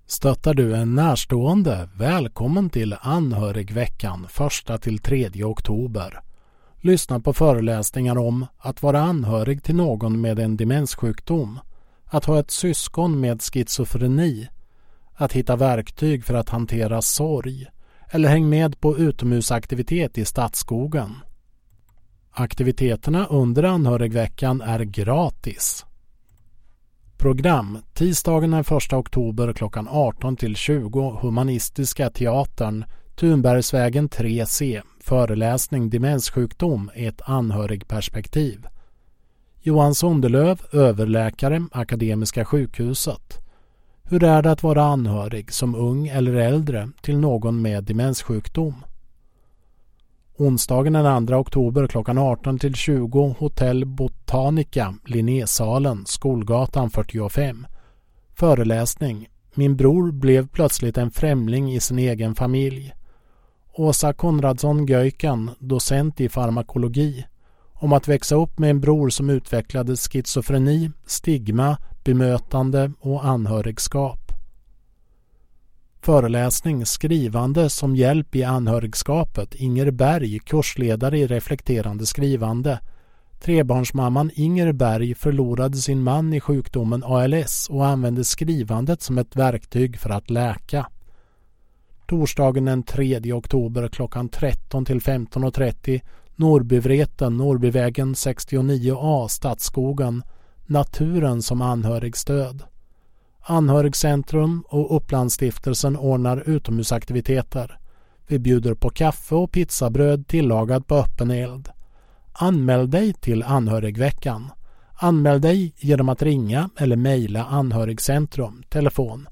Stöttar du en närstående? Välkommen till Anhörigveckan 1-3 oktober. Lyssna på föreläsningar om att vara anhörig till någon med en demenssjukdom, att ha ett syskon med schizofreni, att hitta verktyg för att hantera sorg eller häng med på utomhusaktivitet i Stadsskogen. Aktiviteterna under Anhörigveckan är gratis. Program: tisdagen den 1 oktober klockan 18-20 Humanistiska teatern, Thunbergsvägen 3C, föreläsning Demenssjukdom, ett anhörigperspektiv. Johan Sonderlöv, överläkare, Akademiska sjukhuset. Hur är det att vara anhörig som ung eller äldre till någon med demenssjukdom? Onsdagen den 2 oktober klockan 18-20 Hotell Botanica, Linnésalen, Skolgatan 45. Föreläsning: Min bror blev plötsligt en främling i sin egen familj. Åsa Konradsson-Göjkan, docent i farmakologi, om att växa upp med en bror som utvecklade schizofreni, stigma, bemötande och anhörigskap. Föreläsning: Skrivande som hjälp i anhörigskapet, Inger Berg, kursledare i reflekterande skrivande. Trebarnsmamman Inger Berg förlorade sin man i sjukdomen ALS och använde skrivandet som ett verktyg för att läka. Torsdagen den 3 oktober klockan 13-15.30 Norrbyvreten, Norrbyvägen 69A, Stadsskogen, Naturen som anhörigstöd. Anhörigcentrum och Upplandsstiftelsen ordnar utomhusaktiviteter. Vi bjuder på kaffe och pizzabröd tillagad på öppen eld. Anmäl dig till Anhörigveckan. Anmäl dig genom att ringa eller mejla Anhörigcentrum. Telefon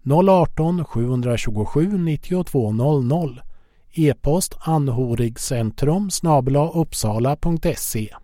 018-727 9200. E-post anhorigcentrum@uppsala.se.